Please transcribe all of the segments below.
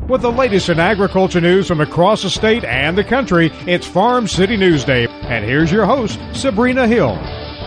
With the latest in agriculture news from across the state and the country, it's Farm City News Day. And here's your host, Sabrina Hill.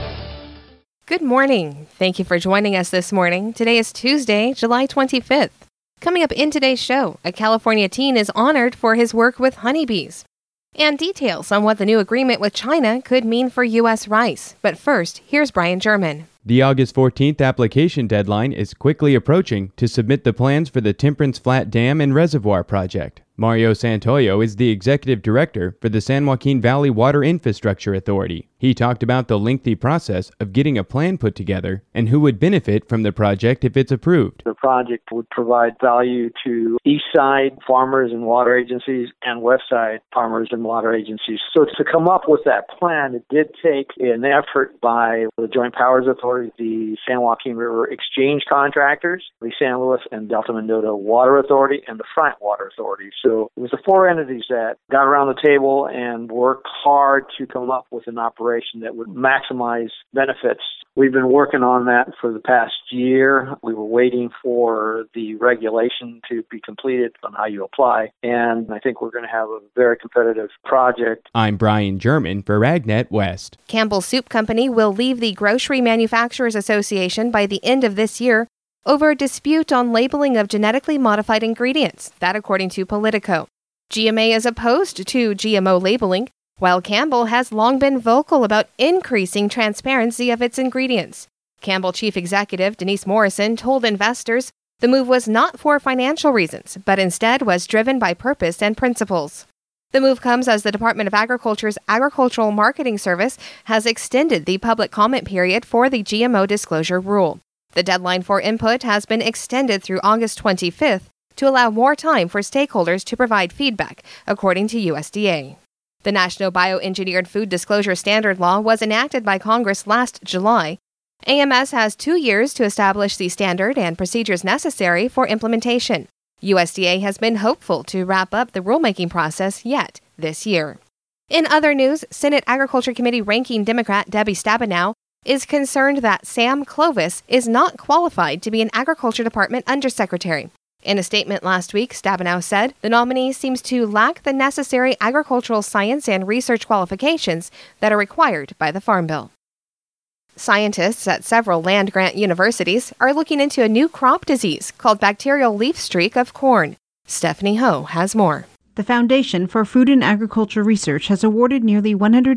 Good morning. Thank you for joining us this morning. Today is Tuesday, July 25th. Coming up in today's show, a California teen is honored for his work with honeybees. And details on what the new agreement with China could mean for U.S. rice. But first, here's Brian German. The August 14th application deadline is quickly approaching to submit the plans for the Temperance Flat Dam and Reservoir project. Mario Santoyo is the executive director for the San Joaquin Valley Water Infrastructure Authority. He talked about the lengthy process of getting a plan put together and who would benefit from the project if it's approved. The project would provide value to east side farmers and water agencies and west side farmers and water agencies. So to come up with that plan, it did take an effort by the Joint Powers Authority, the San Joaquin River Exchange Contractors, the San Luis and Delta Mendota Water Authority, and the Front Water Authority. So it was the four entities that got around the table and worked hard to come up with an operation that would maximize benefits. We've been working on that for the past year. We were waiting for the regulation to be completed on how you apply, and I think we're going to have a very competitive project. I'm Brian German for AgNet West. Campbell Soup Company will leave the Grocery Manufacturers Association by the end of this year over a dispute on labeling of genetically modified ingredients, that according to Politico. GMA is opposed to GMO labeling, while Campbell has long been vocal about increasing transparency of its ingredients. Campbell Chief Executive Denise Morrison told investors the move was not for financial reasons, but instead was driven by purpose and principles. The move comes as the Department of Agriculture's Agricultural Marketing Service has extended the public comment period for the GMO disclosure rule. The deadline for input has been extended through August 25th to allow more time for stakeholders to provide feedback, according to USDA. The National Bioengineered Food Disclosure Standard Law was enacted by Congress last July. AMS has 2 years to establish the standard and procedures necessary for implementation. USDA has been hopeful to wrap up the rulemaking process yet this year. In other news, Senate Agriculture Committee ranking Democrat Debbie Stabenow is concerned that Sam Clovis is not qualified to be an Agriculture Department Undersecretary. In a statement last week, Stabenow said the nominee seems to lack the necessary agricultural science and research qualifications that are required by the Farm Bill. Scientists at several land-grant universities are looking into a new crop disease called bacterial leaf streak of corn. Stephanie Ho has more. The Foundation for Food and Agriculture Research has awarded nearly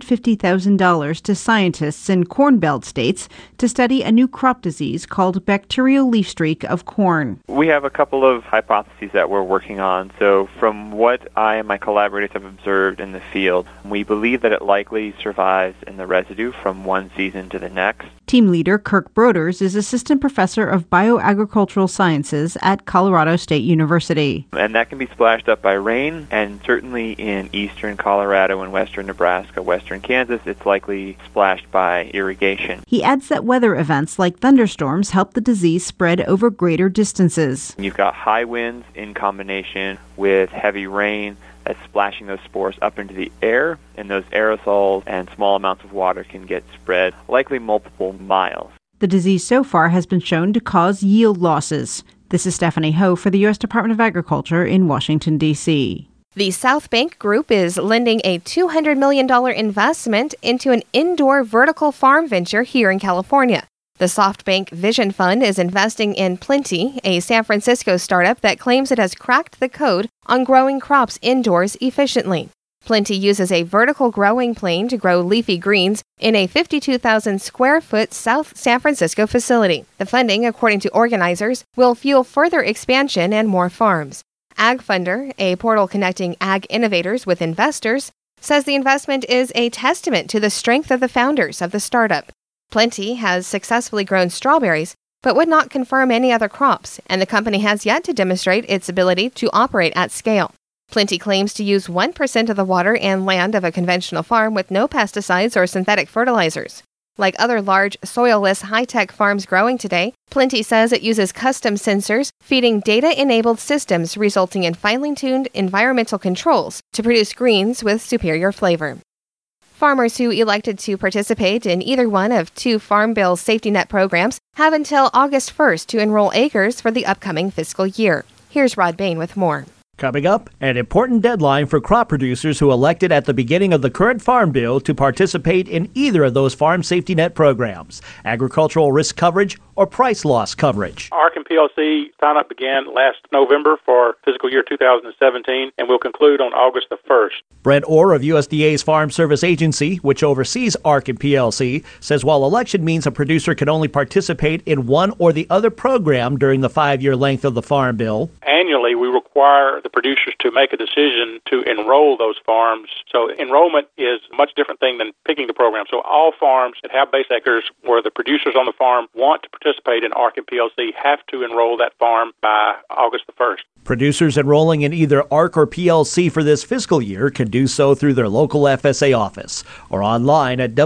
$150,000 to scientists in Corn Belt states to study a new crop disease called bacterial leaf streak of corn. We have a couple of hypotheses that we're working on. So from what I and my collaborators have observed in the field, we believe that it likely survives in the residue from one season to the next. Team leader Kirk Broders is assistant professor of bioagricultural sciences at Colorado State University. And that can be splashed up by rain, and certainly in eastern Colorado and western Nebraska, western Kansas, it's likely splashed by irrigation. He adds that weather events like thunderstorms help the disease spread over greater distances. You've got high winds in combination with heavy rain that's splashing those spores up into the air, and those aerosols and small amounts of water can get spread likely multiple miles. The disease so far has been shown to cause yield losses. This is Stephanie Ho for the U.S. Department of Agriculture in Washington, D.C. The South Bank Group is lending a $200 million investment into an indoor vertical farm venture here in California. The SoftBank Vision Fund is investing in Plenty, a San Francisco startup that claims it has cracked the code on growing crops indoors efficiently. Plenty uses a vertical growing plane to grow leafy greens in a 52,000 square foot South San Francisco facility. The funding, according to organizers, will fuel further expansion and more farms. AgFunder, a portal connecting ag innovators with investors, says the investment is a testament to the strength of the founders of the startup. Plenty has successfully grown strawberries, but would not confirm any other crops, and the company has yet to demonstrate its ability to operate at scale. Plenty claims to use 1% of the water and land of a conventional farm with no pesticides or synthetic fertilizers. Like other large, soil-less, high-tech farms growing today, Plenty says it uses custom sensors, feeding data-enabled systems resulting in finely tuned environmental controls to produce greens with superior flavor. Farmers who elected to participate in either one of two Farm Bill safety net programs have until August 1st to enroll acres for the upcoming fiscal year. Here's Rod Bain with more. Coming up, an important deadline for crop producers who elected at the beginning of the current Farm Bill to participate in either of those Farm Safety Net programs, agricultural risk coverage or price loss coverage. ARC and PLC sign-up began last November for fiscal year 2017 and will conclude on August the 1st. Brent Orr of USDA's Farm Service Agency, which oversees ARC and PLC, says while election means a producer can only participate in one or the other program during the 5-year length of the Farm Bill, annually we require the producers to make a decision to enroll those farms. So enrollment is a much different thing than picking the program. So all farms that have base acres where the producers on the farm want to participate in ARC and PLC have to enroll that farm by August the 1st. Producers enrolling in either ARC or PLC for this fiscal year can do so through their local FSA office or online at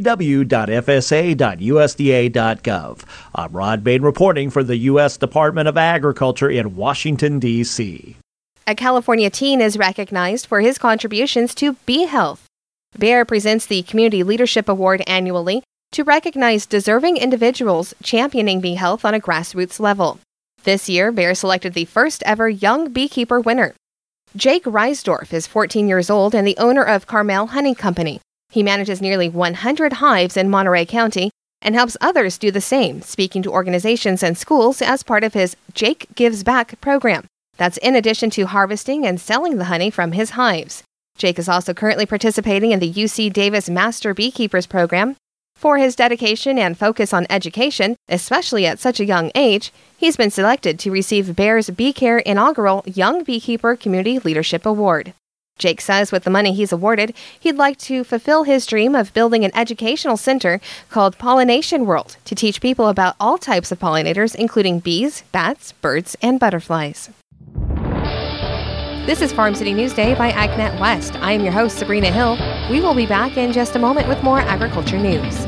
www.fsa.usda.gov. I'm Rod Bain reporting for the U.S. Department of Agriculture in Washington, D.C. A California teen is recognized for his contributions to bee health. Bayer presents the Community Leadership Award annually to recognize deserving individuals championing bee health on a grassroots level. This year, Bayer selected the first ever young beekeeper winner. Jake Reisdorf is 14 years old and the owner of Carmel Honey Company. He manages nearly 100 hives in Monterey County and helps others do the same, speaking to organizations and schools as part of his Jake Gives Back program. That's in addition to harvesting and selling the honey from his hives. Jake is also currently participating in the UC Davis Master Beekeepers program. For his dedication and focus on education, especially at such a young age, he's been selected to receive Bayer's Bee Care inaugural Young Beekeeper Community Leadership Award. Jake says with the money he's awarded, he'd like to fulfill his dream of building an educational center called Pollination World to teach people about all types of pollinators, including bees, bats, birds, and butterflies. This is Farm City Newsday by AgNet West. I am your host, Sabrina Hill. We will be back in just a moment with more agriculture news.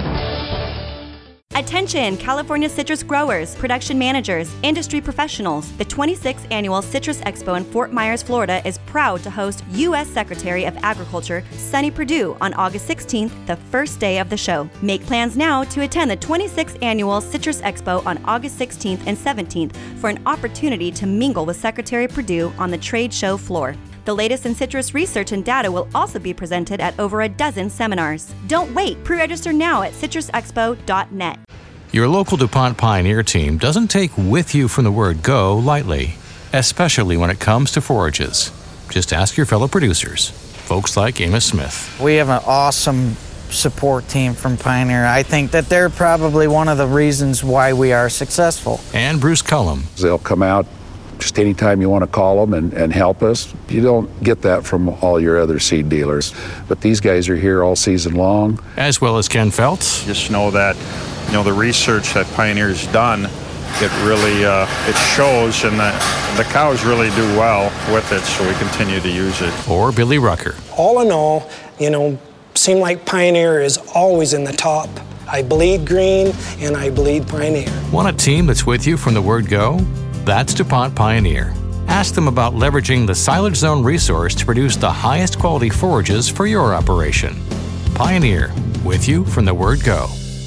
Attention, California citrus growers, production managers, industry professionals. The 26th Annual Citrus Expo in Fort Myers, Florida is proud to host U.S. Secretary of Agriculture Sonny Perdue on August 16th, the first day of the show. Make plans now to attend the 26th Annual Citrus Expo on August 16th and 17th for an opportunity to mingle with Secretary Perdue on the trade show floor. The latest in citrus research and data will also be presented at over a dozen seminars. Don't wait. Pre-register now at citrusexpo.net. Your local DuPont Pioneer team doesn't take with you from the word go lightly, especially when it comes to forages. Just ask your fellow producers, folks like Amos Smith. We have an awesome support team from Pioneer. I think that they're probably one of the reasons why we are successful. And Bruce Cullum. They'll come out just anytime you want to call them and help us. You don't get that from all your other seed dealers. But these guys are here all season long. As well as Ken Feltz. Just know that, the research that Pioneer's done, it really, it shows, and the cows really do well with it, so we continue to use it. Or Billy Rucker. All in all, seem like Pioneer is always in the top. I bleed green, and I bleed Pioneer. Want a team that's with you from the word go? That's DuPont Pioneer. Ask them about leveraging the Silage Zone resource to produce the highest quality forages for your operation. Pioneer, with you from the word go.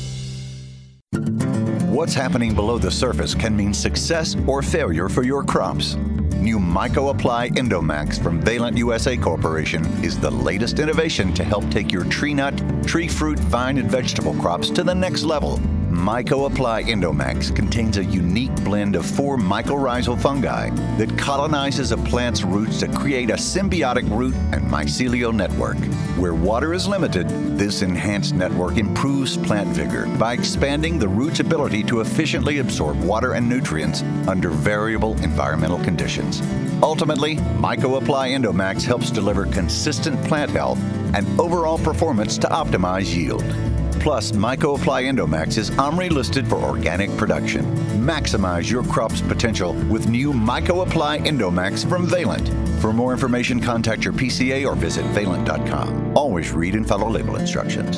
What's happening below the surface can mean success or failure for your crops. New Myco-Apply Endomax from Valent USA Corporation is the latest innovation to help take your tree nut, tree fruit, vine, and vegetable crops to the next level. Myco-Apply Endomax contains a unique blend of 4 mycorrhizal fungi that colonizes a plant's roots to create a symbiotic root and mycelial network. Where water is limited, this enhanced network improves plant vigor by expanding the root's ability to efficiently absorb water and nutrients under variable environmental conditions. Ultimately, Myco-Apply Endomax helps deliver consistent plant health and overall performance to optimize yield. Plus, Myco-Apply Endomax is OMRI listed for organic production. Maximize your crop's potential with new Myco-Apply Endomax from Valent. For more information, contact your PCA or visit valent.com. Always read and follow label instructions.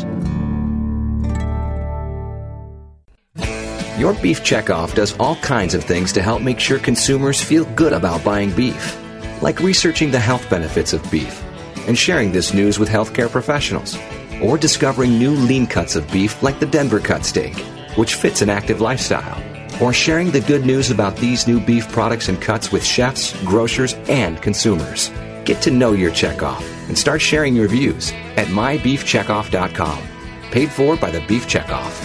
Your Beef Checkoff does all kinds of things to help make sure consumers feel good about buying beef, like researching the health benefits of beef and sharing this news with healthcare professionals, or discovering new lean cuts of beef like the Denver Cut Steak, which fits an active lifestyle. or sharing the good news about these new beef products and cuts with chefs, grocers, and consumers. Get to know your checkoff and start sharing your views at mybeefcheckoff.com. Paid for by the Beef Checkoff.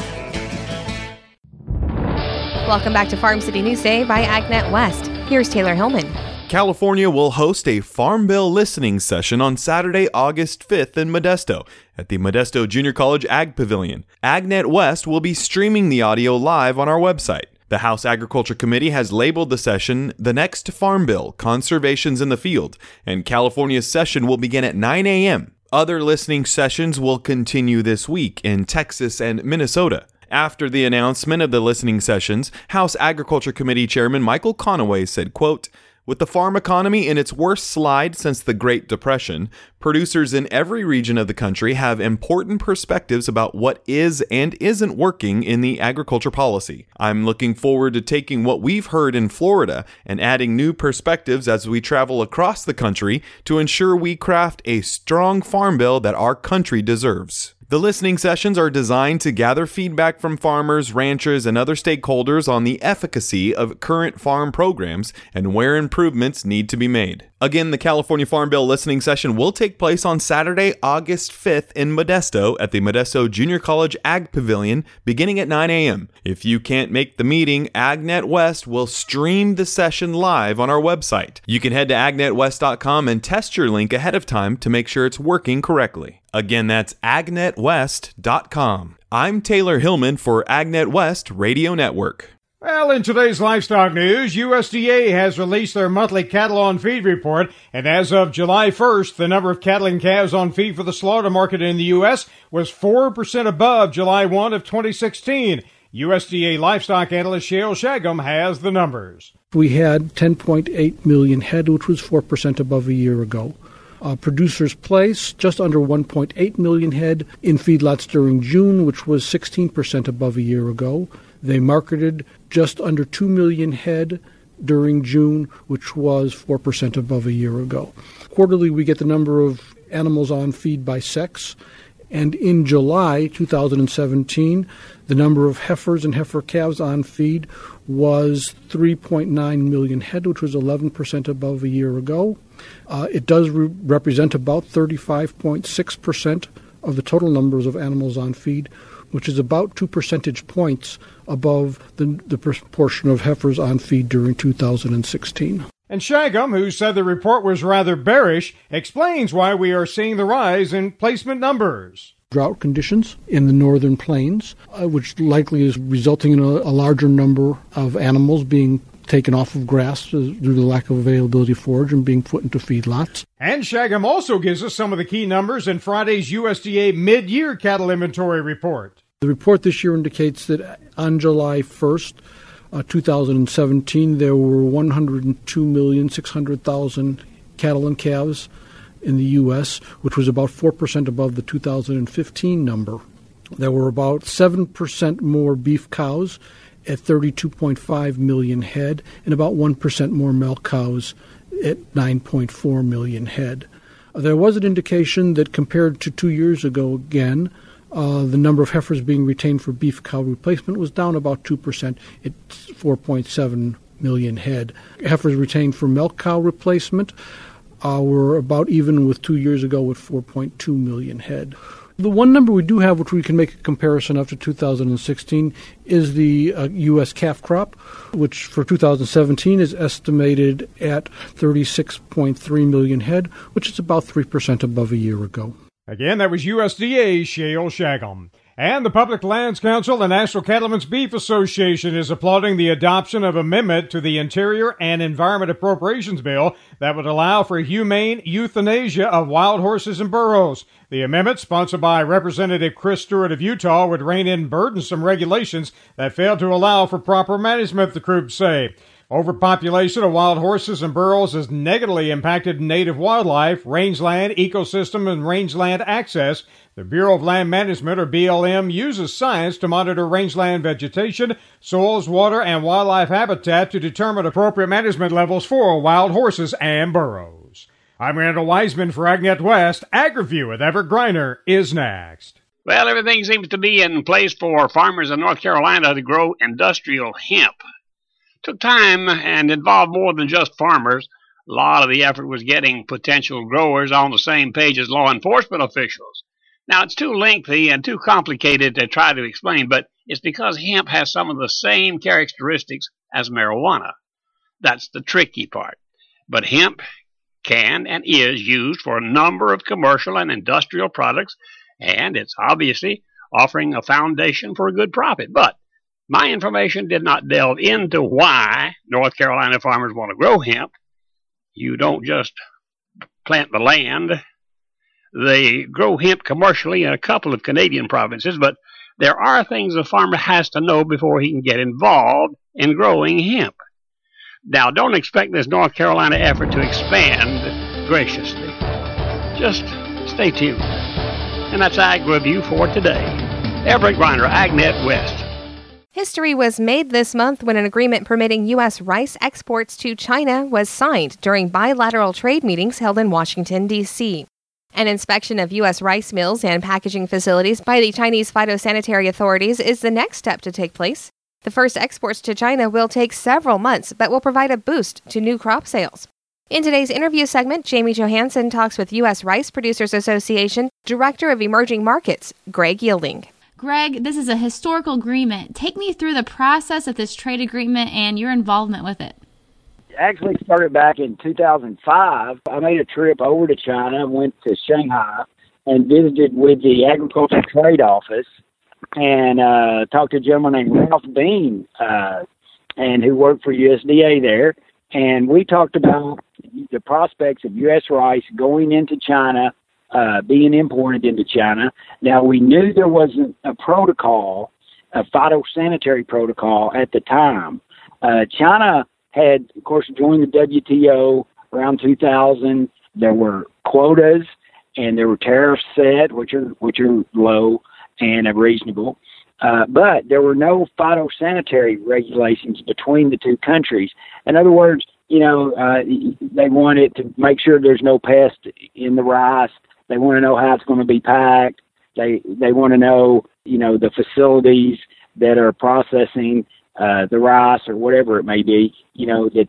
Welcome back to Farm City Newsday by AgNet West. Here's Taylor Hillman. California will host a Farm Bill listening session on Saturday, August 5th in Modesto at the Modesto Junior College Ag Pavilion. AgNet West will be streaming the audio live on our website. The House Agriculture Committee has labeled the session The Next Farm Bill, Conservations in the Field, and California's session will begin at 9 a.m. Other listening sessions will continue this week in Texas and Minnesota. After the announcement of the listening sessions, House Agriculture Committee Chairman Michael Conaway said, quote, "With the farm economy in its worst slide since the Great Depression, producers in every region of the country have important perspectives about what is and isn't working in the agriculture policy. I'm looking forward to taking what we've heard in Florida and adding new perspectives as we travel across the country to ensure we craft a strong farm bill that our country deserves." The listening sessions are designed to gather feedback from farmers, ranchers, and other stakeholders on the efficacy of current farm programs and where improvements need to be made. Again, the California Farm Bill listening session will take place on Saturday, August 5th in Modesto at the Modesto Junior College Ag Pavilion beginning at 9 a.m. If you can't make the meeting, AgNet West will stream the session live on our website. You can head to agnetwest.com and test your link ahead of time to make sure it's working correctly. Again, that's agnetwest.com. I'm Taylor Hillman for AgNet West Radio Network. Well, in today's livestock news, USDA has released their monthly cattle on feed report, and as of July 1st, the number of cattle and calves on feed for the slaughter market in the U.S. was 4% above July 1 of 2016. USDA livestock analyst Shale Shagum has the numbers. We had 10.8 million head, which was 4% above a year ago. Producers placed just under 1.8 million head in feedlots during June, which was 16% above a year ago. They marketed just under 2 million head during June, which was 4% above a year ago. Quarterly, we get the number of animals on feed by sex. And in July 2017, the number of heifers and heifer calves on feed was 3.9 million head, which was 11% above a year ago. It does represent about 35.6% of the total numbers of animals on feed, which is about 2 percentage points above the proportion of heifers on feed during 2016. And Shagum, who said the report was rather bearish, explains why we are seeing the rise in placement numbers. Drought conditions in the northern plains, which likely is resulting in a larger number of animals being taken off of grass due to the lack of availability of forage and being put into feedlots. And Shagum also gives us some of the key numbers in Friday's USDA mid-year cattle inventory report. The report this year indicates that on July 1st, 2017, there were 102,600,000 cattle and calves in the U.S., which was about 4% above the 2015 number. There were about 7% more beef cows at 32.5 million head and about 1% more milk cows at 9.4 million head. There was an indication that compared to 2 years ago again, the number of heifers being retained for beef cow replacement was down about 2% at 4.7 million head. Heifers retained for milk cow replacement were about even with 2 years ago with 4.2 million head. The one number we do have, which we can make a comparison of to 2016, is the U.S. calf crop, which for 2017 is estimated at 36.3 million head, which is about 3% above a year ago. Again, that was USDA's Shale Shagum. And the Public Lands Council, the National Cattlemen's Beef Association, is applauding the adoption of an amendment to the Interior and Environment Appropriations Bill that would allow for humane euthanasia of wild horses and burros. The amendment, sponsored by Representative Chris Stewart of Utah, would rein in burdensome regulations that fail to allow for proper management, the groups say. Overpopulation of wild horses and burros has negatively impacted native wildlife, rangeland, ecosystem, and rangeland access. The Bureau of Land Management, or BLM, uses science to monitor rangeland vegetation, soils, water, and wildlife habitat to determine appropriate management levels for wild horses and burros. I'm Randall Wiseman for AgNet West. Ag Review with Everett Griner is next. Well, everything seems to be in place for farmers in North Carolina to grow industrial hemp. Took time and involved more than just farmers. A lot of the effort was getting potential growers on the same page as law enforcement officials. Now, it's too lengthy and too complicated to try to explain, but it's because hemp has some of the same characteristics as marijuana. That's the tricky part. But hemp can and is used for a number of commercial and industrial products, and it's obviously offering a foundation for a good profit. But my information did not delve into why North Carolina farmers want to grow hemp. You don't just plant the land. They grow hemp commercially in a couple of Canadian provinces, but there are things a farmer has to know before he can get involved in growing hemp. Now, don't expect this North Carolina effort to expand graciously. Just stay tuned. And that's Ag Review for today. Everett Griner, AgNet West. History was made this month when an agreement permitting U.S. rice exports to China was signed during bilateral trade meetings held in Washington, D.C. An inspection of U.S. rice mills and packaging facilities by the Chinese phytosanitary authorities is the next step to take place. The first exports to China will take several months, but will provide a boost to new crop sales. In today's interview segment, Jamie Johansson talks with U.S. Rice Producers Association Director of Emerging Markets, Greg Yielding. Greg, this is a historical agreement. Take me through the process of this trade agreement and your involvement with it. It actually started back in 2005. I made a trip over to China, went to Shanghai, and visited with the Agricultural Trade Office, and talked to a gentleman named Ralph Bean, and who worked for USDA there. And we talked about the prospects of U.S. rice going into China, being imported into China. Now, we knew there wasn't a protocol, a phytosanitary protocol at the time. China had, of course, joined the WTO around 2000. There were quotas and there were tariffs set, which are low and reasonable. But there were no phytosanitary regulations between the two countries. In other words, they wanted to make sure there's no pest in the rice. They want to know how it's going to be packed. They want to know, the facilities that are processing the rice or whatever it may be, that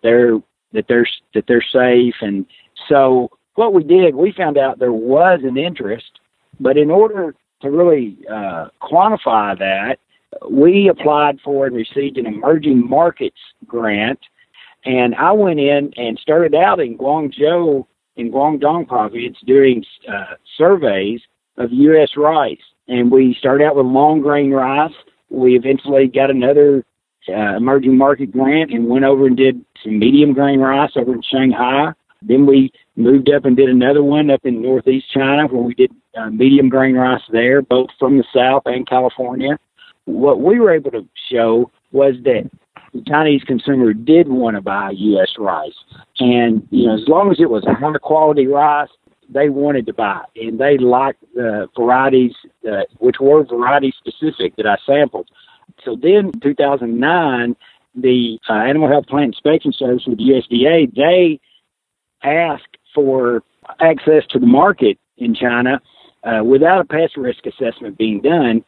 they're safe. And so what we did, we found out there was an interest, but in order to really quantify that, we applied for and received an emerging markets grant. And I went in and started out in Guangzhou, in Guangdong province, doing surveys of U.S. rice. And we started out with long grain rice. We eventually got another emerging market grant and went over and did some medium grain rice over in Shanghai. Then we moved up and did another one up in northeast China where we did medium grain rice there, both from the South and California. What we were able to show was that the Chinese consumer did want to buy U.S. rice. And, as long as it was a high quality rice, they wanted to buy it. And they liked the varieties, which were variety specific that I sampled. So then in 2009, the Animal Health Plant Inspection Service with the USDA, they asked for access to the market in China without a pest risk assessment being done.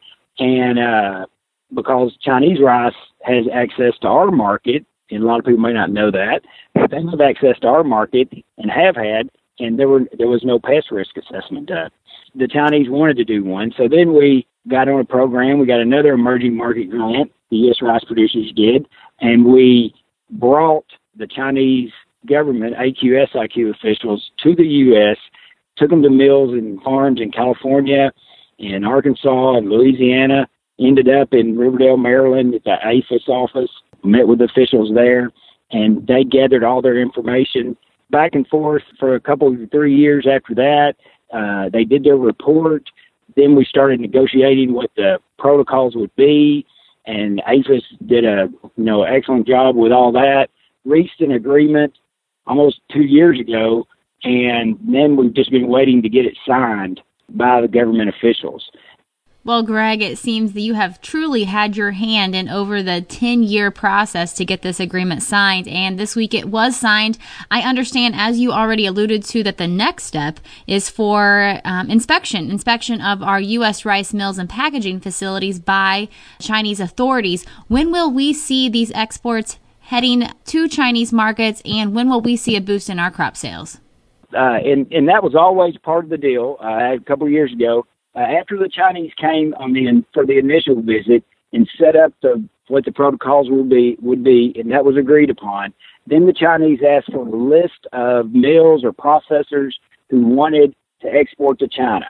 And because Chinese rice has access to our market, and a lot of people may not know that, but they have access to our market and have had, and there was no pest risk assessment done. The Chinese wanted to do one, so then we got on a program. We got another emerging market grant, the U.S. rice producers did, and we brought the Chinese government, AQSIQ officials, to the U.S., took them to mills and farms in California, in Arkansas, and Louisiana, ended up in Riverdale, Maryland at the APHIS office, met with officials there, and they gathered all their information back and forth for a couple of 3 years after that. They did their report. Then we started negotiating what the protocols would be, and APHIS did a excellent job with all that, reached an agreement almost 2 years ago, and then we've just been waiting to get it signed by the government officials. Well, Greg, it seems that you have truly had your hand in over the 10-year process to get this agreement signed, and this week it was signed. I understand, as you already alluded to, that the next step is for inspection of our U.S. rice mills and packaging facilities by Chinese authorities. When will we see these exports heading to Chinese markets, and when will we see a boost in our crop sales? And that was always part of the deal. A couple of years ago, after the Chinese came for the initial visit and set up what the protocols would be, and that was agreed upon, then the Chinese asked for a list of mills or processors who wanted to export to China.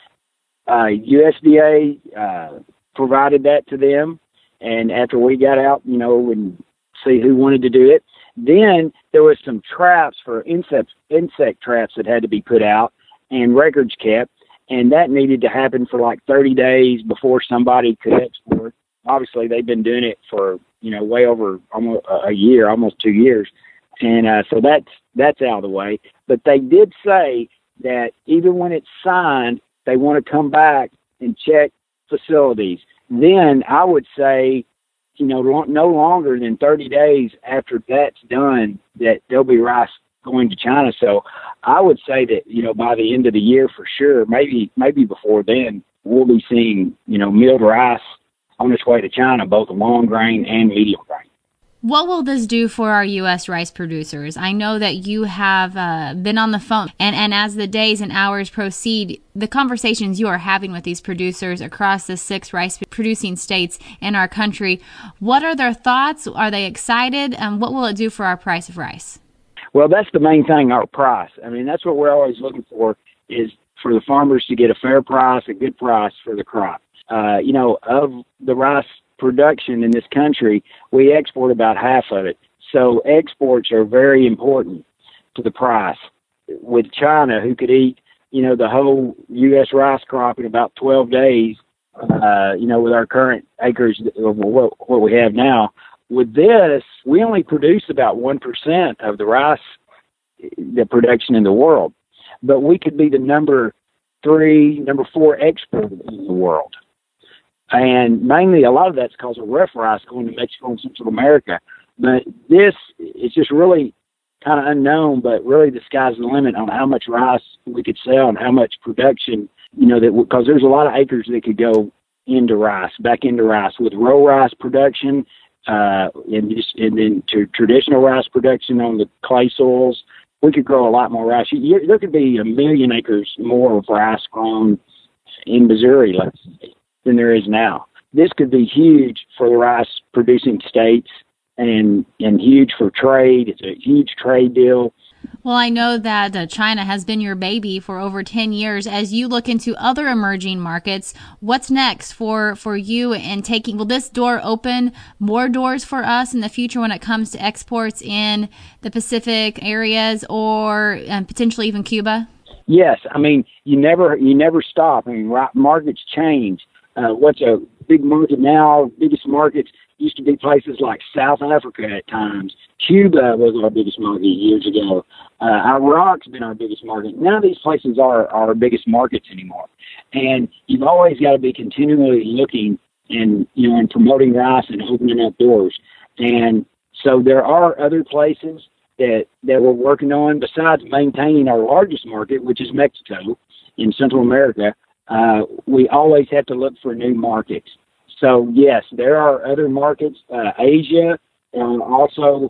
USDA provided that to them, and after we got out, and see who wanted to do it, then there was some traps for insect traps that had to be put out and records kept. And that needed to happen for like 30 days before somebody could export. Obviously, they've been doing it for, way over almost a year, almost 2 years. And so that's out of the way. But they did say that even when it's signed, they want to come back and check facilities. Then I would say, no longer than 30 days after that's done, that there'll be rice going to China. So I would say that, by the end of the year for sure, maybe before then, we'll be seeing, milled rice on its way to China, both long grain and medium grain. What will this do for our U.S. rice producers? I know that you have been on the phone, and as the days and hours proceed, the conversations you are having with these producers across the 6 rice-producing states in our country, what are their thoughts? Are they excited? And what will it do for our price of rice? Well, that's the main thing, our price. I mean, that's what we're always looking for, is for the farmers to get a fair price, a good price for the crop. Of the rice production in this country, we export about half of it. So exports are very important to the price. With China, who could eat, the whole U.S. rice crop in about 12 days, with our current acres of what we have now. With this, we only produce about 1% of the rice, the production in the world. But we could be the number 4 exporter in the world. And mainly a lot of that's because of rough rice going to Mexico and Central America. But this is just really kind of unknown, but really the sky's the limit on how much rice we could sell and how much production, because there's a lot of acres that could go back into rice with row rice production, and then to traditional rice production on the clay soils. We could grow a lot more rice. There could be 1 million acres more of rice grown in Missouri, let's say, than there is now. This could be huge for the rice producing states and huge for trade. It's a huge trade deal. Well, I know that China has been your baby for over 10 years. As you look into other emerging markets, what's next for you in will this door open more doors for us in the future when it comes to exports in the Pacific areas or potentially even Cuba? Yes. I mean, you never stop. I mean, markets change. What's a big market now, biggest markets used to be places like South Africa at times. Cuba was our biggest market years ago. Iraq's been our biggest market. None of these places are our biggest markets anymore. And you've always got to be continually looking and promoting rice and opening up doors. And so there are other places that we're working on besides maintaining our largest market, which is Mexico in Central America. We always have to look for new markets. So yes, there are other markets, Asia, and also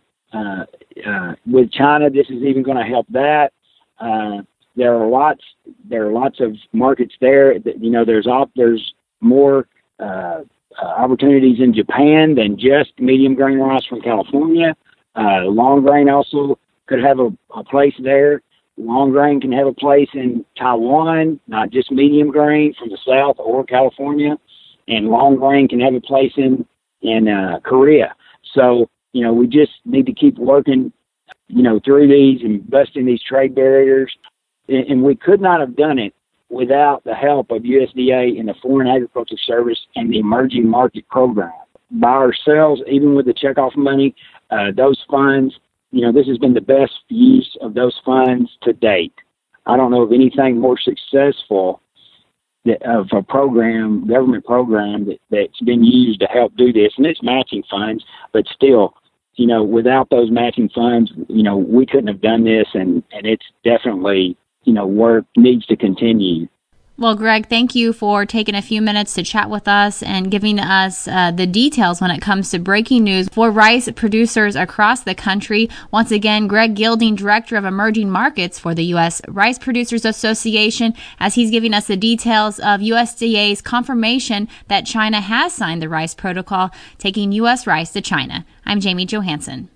with China, this is even going to help that. There are lots of markets there. There's more opportunities in Japan than just medium grain rice from California. Long grain also could have a place there. Long grain can have a place in Taiwan, not just medium grain from the South or California. And long grain can have a place in Korea. So, we just need to keep working, through these and busting these trade barriers. And we could not have done it without the help of USDA and the Foreign Agriculture Service and the Emerging Market Program. By ourselves, even with the checkoff money, those funds, this has been the best use of those funds to date. I don't know of anything more successful of a program, government program that's been used to help do this, and it's matching funds, but still, without those matching funds, we couldn't have done this, and it's definitely, work needs to continue. Well, Greg, thank you for taking a few minutes to chat with us and giving us the details when it comes to breaking news for rice producers across the country. Once again, Greg Gilding, Director of Emerging Markets for the U.S. Rice Producers Association, as he's giving us the details of USDA's confirmation that China has signed the rice protocol, taking U.S. rice to China. I'm Jamie Johansson.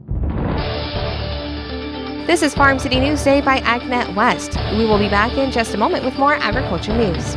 This is Farm City Newsday by AgNet West. We will be back in just a moment with more agriculture news.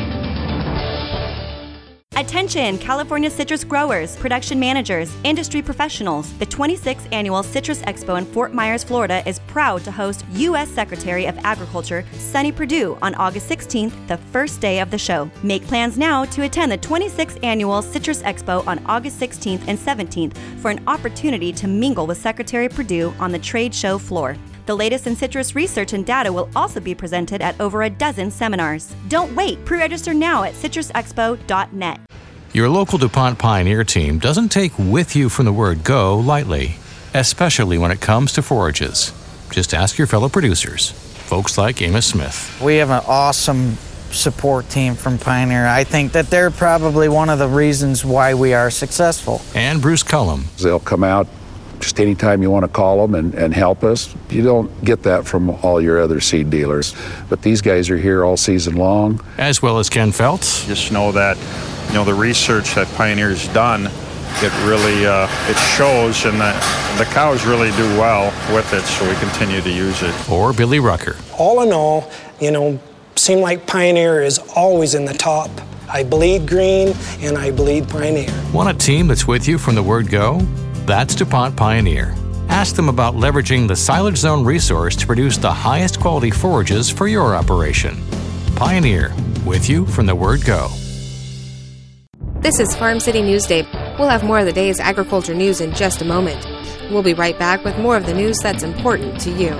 Attention, California citrus growers, production managers, industry professionals. The 26th Annual Citrus Expo in Fort Myers, Florida is proud to host U.S. Secretary of Agriculture Sonny Perdue on August 16th, the first day of the show. Make plans now to attend the 26th Annual Citrus Expo on August 16th and 17th for an opportunity to mingle with Secretary Perdue on the trade show floor. The latest in citrus research and data will also be presented at over a dozen seminars. Don't wait. Pre-register now at citrusexpo.net. Your local DuPont Pioneer team doesn't take with you from the word go lightly, especially when it comes to forages. Just ask your fellow producers, folks like Amos Smith. We have an awesome support team from Pioneer. I think that they're probably one of the reasons why we are successful. And Bruce Cullum. They'll come out just anytime you want to call them and help us. You don't get that from all your other seed dealers. But these guys are here all season long. As well as Ken Feltz. Just know that, the research that Pioneer's done, it really, it shows, and the cows really do well with it, so we continue to use it. Or Billy Rucker. All in all, seem like Pioneer is always in the top. I bleed green, and I bleed Pioneer. Want a team that's with you from the word go? That's DuPont Pioneer. Ask them about leveraging the Silage Zone resource to produce the highest quality forages for your operation. Pioneer, with you from the word go. This is Farm City Newsday. We'll have more of the day's agriculture news in just a moment. We'll be right back with more of the news that's important to you.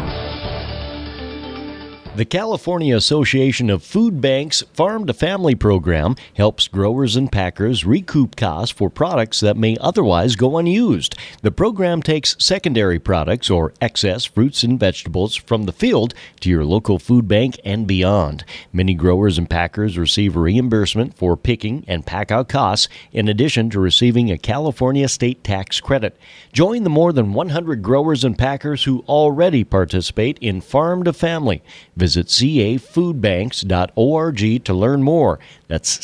The California Association of Food Banks Farm to Family program helps growers and packers recoup costs for products that may otherwise go unused. The program takes secondary products or excess fruits and vegetables from the field to your local food bank and beyond. Many growers and packers receive reimbursement for picking and pack-out costs in addition to receiving a California state tax credit. Join the more than 100 growers and packers who already participate in Farm to Family. Visit cafoodbanks.org to learn more. That's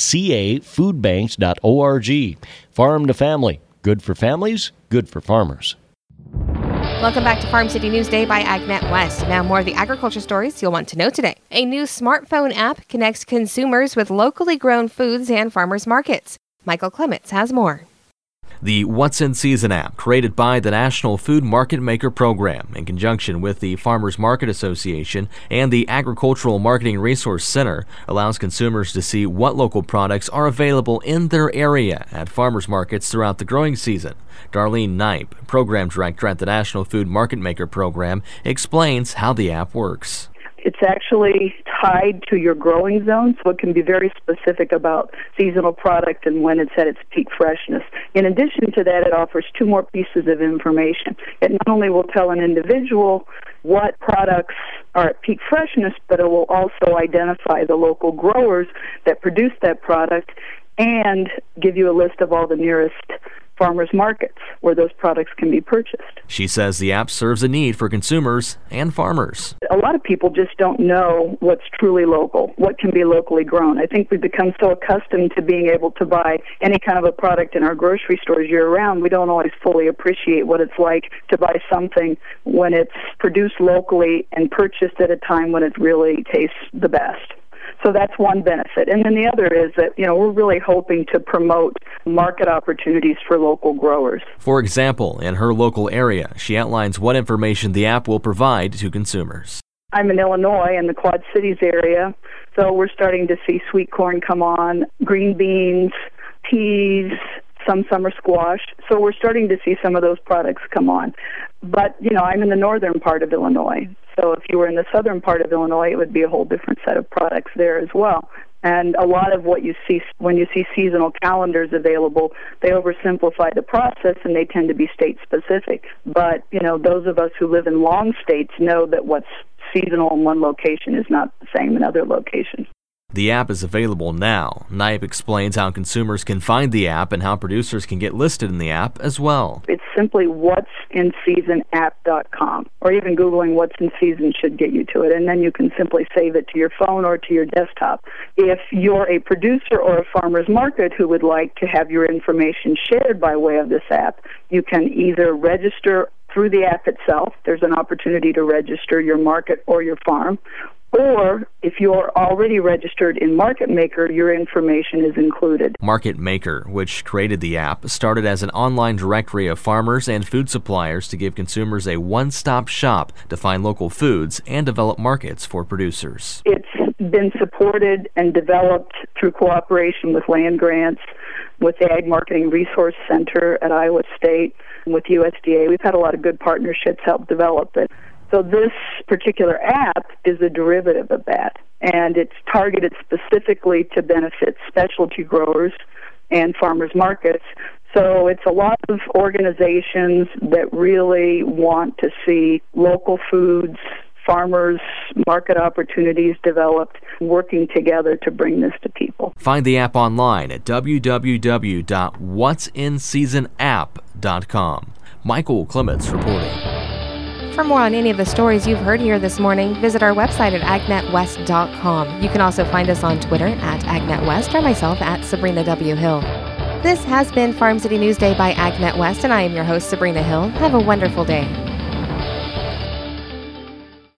cafoodbanks.org. Farm to Family. Good for families, good for farmers. Welcome back to Farm City Newsday by AgNet West. Now more of the agriculture stories you'll want to know today. A new smartphone app connects consumers with locally grown foods and farmers markets. Michael Clements has more. The What's in Season app, created by the National Food Market Maker Program in conjunction with the Farmers Market Association and the Agricultural Marketing Resource Center, allows consumers to see what local products are available in their area at farmers markets throughout the growing season. Darlene Knipe, Program Director at the National Food Market Maker Program, explains how the app works. It's actually tied to your growing zone, so it can be very specific about seasonal product and when it's at its peak freshness. In addition to that, it offers two more pieces of information. It not only will tell an individual what products are at peak freshness, but it will also identify the local growers that produce that product and give you a list of all the nearest farmers markets where those products can be purchased. She says the app serves a need for consumers and farmers. A lot of people just don't know what's truly local, what can be locally grown. I think we've become so accustomed to being able to buy any kind of a product in our grocery stores year-round, we don't always fully appreciate what it's like to buy something when it's produced locally and purchased at a time when it really tastes the best. So that's one benefit. And then the other is that, we're really hoping to promote market opportunities for local growers. For example, in her local area, she outlines what information the app will provide to consumers. I'm in Illinois in the Quad Cities area, so we're starting to see sweet corn come on, green beans, peas, some summer squash. So we're starting to see some of those products come on. But, I'm in the northern part of Illinois. So if you were in the southern part of Illinois, it would be a whole different set of products there as well. And a lot of what you see when you see seasonal calendars available, they oversimplify the process and they tend to be state specific. But, those of us who live in long states know that what's seasonal in one location is not the same in other locations. The app is available now. Knipe explains how consumers can find the app and how producers can get listed in the app as well. It's simply what'sinseasonapp.com, or even Googling what's in season should get you to it, and then you can simply save it to your phone or to your desktop. If you're a producer or a farmer's market who would like to have your information shared by way of this app, you can either register through the app itself. There's an opportunity to register your market or your farm. Or if you're already registered in Market Maker, your information is included. Market Maker, which created the app, started as an online directory of farmers and food suppliers to give consumers a one-stop shop to find local foods and develop markets for producers. It's been supported and developed through cooperation with land grants, with the Ag Marketing Resource Center at Iowa State, and with USDA. We've had a lot of good partnerships help develop it. So this particular app is a derivative of that, and it's targeted specifically to benefit specialty growers and farmers markets. So it's a lot of organizations that really want to see local foods, farmers, market opportunities developed, working together to bring this to people. Find the app online at www.whatsinseasonapp.com. Michael Clements reporting. For more on any of the stories you've heard here this morning, visit our website at agnetwest.com. You can also find us on Twitter at agnetwest or myself at Sabrina W. Hill. This has been Farm City Newsday by AgNet West, and I am your host, Sabrina Hill. Have a wonderful day.